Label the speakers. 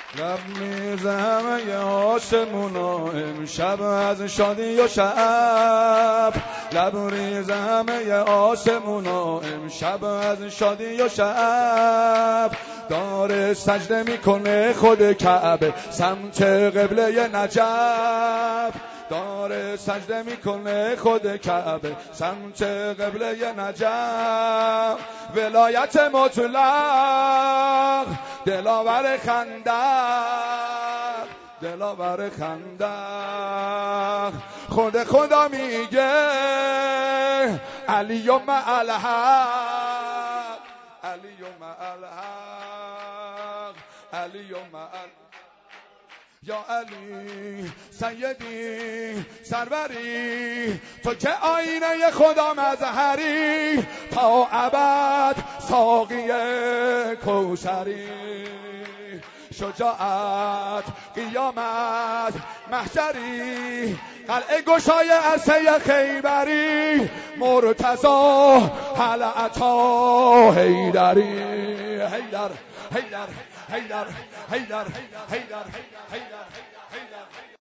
Speaker 1: لب میزه همه آسمونا امشب از شادی و شب، لب ریزه همه آسمونا امشب از شادی و شب. داره سجده میکنه خود کعبه سمت قبله نجف، داره سجده میکنه خود کعبه سمت قبله نجف. ولایت مطلق دلاور خندق، دلاور خندق. خود خدا میگه علی مع الحق، علی مع الحق، علی مع الحق. یا علی سیدی سروری، تو که آینه خدا مظهری، تا ابد ساقی کوثری. شجاعت قیامت محشری، قلعه گشای عرصه خیبری، مرتضی هل عطا حیدری. حیدر حیدر حیدر حیدر حیدر حیدر حیدر.